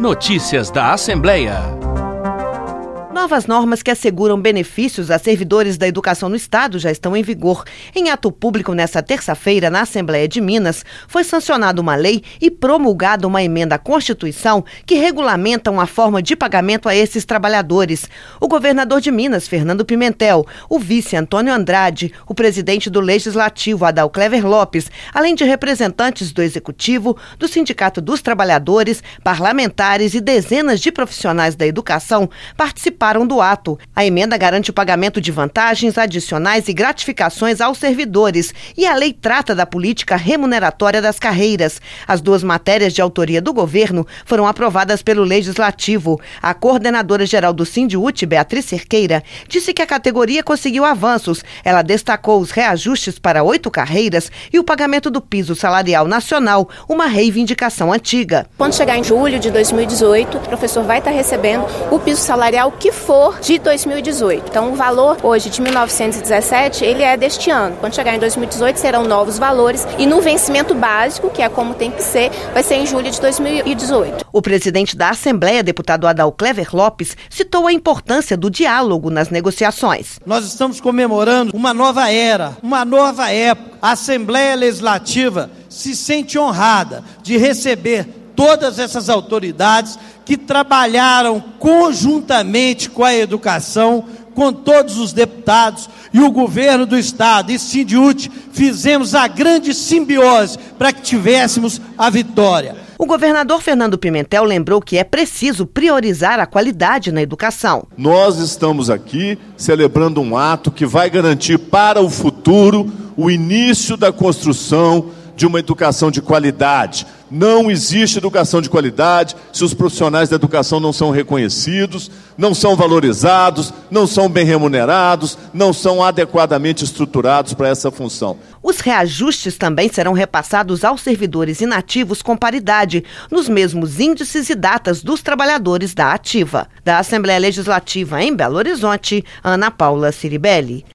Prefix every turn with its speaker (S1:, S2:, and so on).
S1: Notícias da Assembleia.
S2: Novas normas que asseguram benefícios a servidores da educação no Estado já estão em vigor. Em ato público nesta terça-feira, na Assembleia de Minas, foi sancionada uma lei e promulgada uma emenda à Constituição que regulamentam a forma de pagamento a esses trabalhadores. O governador de Minas, Fernando Pimentel, o vice Antônio Andrade, o presidente do Legislativo, Adal Clever Lopes, além de representantes do Executivo, do Sindicato dos Trabalhadores, parlamentares e dezenas de profissionais da educação participaram do ato. A emenda garante o pagamento de vantagens adicionais e gratificações aos servidores e a lei trata da política remuneratória das carreiras. As duas matérias de autoria do governo foram aprovadas pelo Legislativo. A coordenadora-geral do Sindiúti, Beatriz Cerqueira, disse que a categoria conseguiu avanços. Ela destacou os reajustes para 8 carreiras e o pagamento do piso salarial nacional, uma reivindicação antiga.
S3: Quando chegar em julho de 2018, o professor vai estar recebendo o piso salarial que for de 2018. Então, o valor hoje de 1917, ele é deste ano. Quando chegar em 2018, serão novos valores e no vencimento básico, que é como tem que ser, vai ser em julho de 2018.
S2: O presidente da Assembleia, deputado Adal Clever Lopes, citou a importância do diálogo nas negociações.
S4: Nós estamos comemorando uma nova era, uma nova época. A Assembleia Legislativa se sente honrada de receber todas essas autoridades que trabalharam conjuntamente com a educação, com todos os deputados e o governo do Estado e Sindiúti, fizemos a grande simbiose para que tivéssemos a vitória.
S2: O governador Fernando Pimentel lembrou que é preciso priorizar a qualidade na educação.
S5: Nós estamos aqui celebrando um ato que vai garantir para o futuro o início da construção de uma educação de qualidade. Não existe educação de qualidade se os profissionais da educação não são reconhecidos, não são valorizados, não são bem remunerados, não são adequadamente estruturados para essa função.
S2: Os reajustes também serão repassados aos servidores inativos com paridade, nos mesmos índices e datas dos trabalhadores da ativa. Da Assembleia Legislativa em Belo Horizonte, Ana Paula Ciribelli.